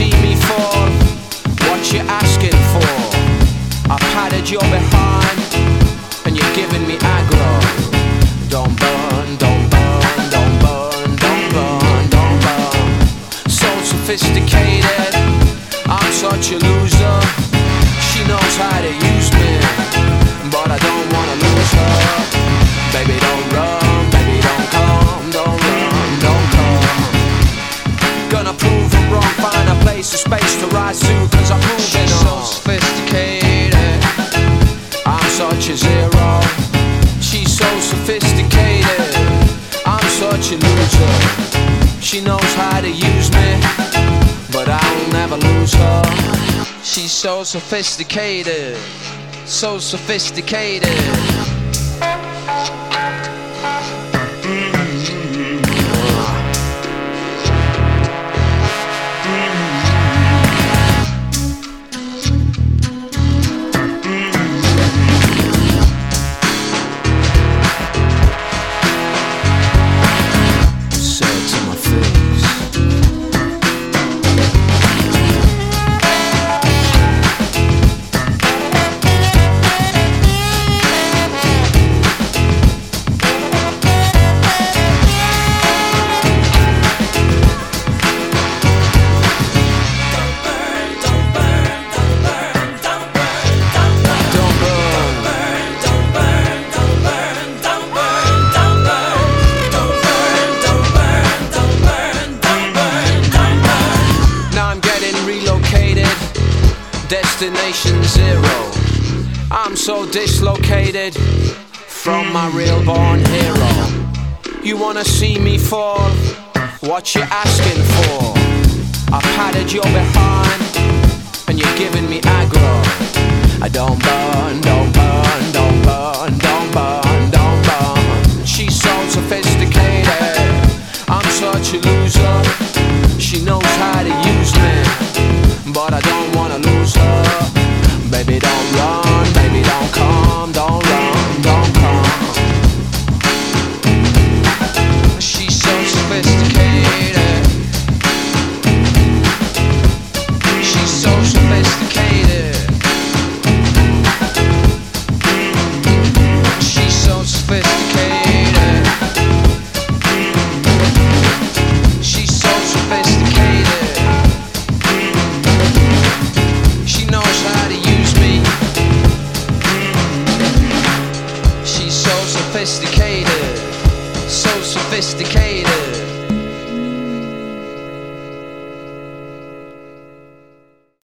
see me fall, what you asking for? I patted your behind, and you're giving me aggro. Don't burn, don't burn, don't burn, don't burn, don't burn. So sophisticated, I'm such a loser. She knows how to use me, but I don't wanna lose her. Baby, don't run, baby, don't come, don't run, don't come. Gonna prove I'm wrong, find a place, a space to rise to, cause I'm moving on. She's so sophisticated, I'm such a zero. She's so sophisticated, I'm such a loser. She knows how to use me, but I'll never lose her. She's so sophisticated, so sophisticated. Destination zero. I'm so dislocated from my real born hero. You wanna see me fall? What you asking for? I patted your behind, and you're giving me aggro. I don't burn, don't burn, don't burn, don't burn, don't burn. She's so sophisticated, I'm such a loser. She knows how to use me, but I don't wanna lose her. Baby, don't run, baby, don't come, don't run, don't come. She's so sophisticated. She's so sophisticated. She's so sophisticated. She's so sophisticated. She knows how to use me. She's so sophisticated.